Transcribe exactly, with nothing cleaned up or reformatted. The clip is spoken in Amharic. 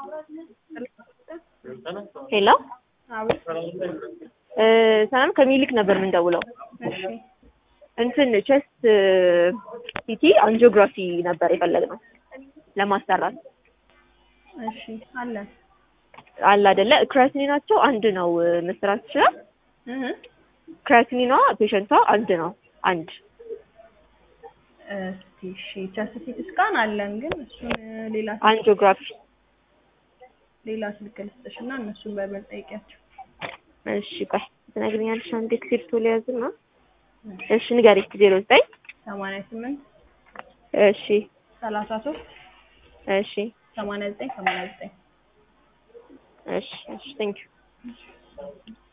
ሄሎ አቤት። እ ሰላም ከሚልክ ነበር የምንደውለው። እሺ እንትን ቼስት ሲቲ አንጂኦግራፊ ነበር የፈለግነው ለማሰራት። እሺ አለ አለ አይደለ? ክራቲኒናቸው አንድ ነው መስራት ይችላል። እህ ክራቲኒኗ ፔሸንቷ አንድ ነው አንድ እስቲ እሺ ቼስት ሲቲ ስካን አለን ግን እሱን ሌላ አንጂኦግራፊ ሌላ ስልክ ልስጥሽና እነሱን በበል ጠይቂያቸው። እሺ ቆይ ትነግሪኛለሽ። አንዴ ክሪፕቶ ሊያዝና እሺ ንገሪ። ዜሮ ዘጠኝ ሰማንያ ስምንት እሺ ሰላሳ ሶስት እሺ ሰማንያ ዘጠኝ ሰማንያ ዘጠኝ እሺ እሺ ቴንክ ዩ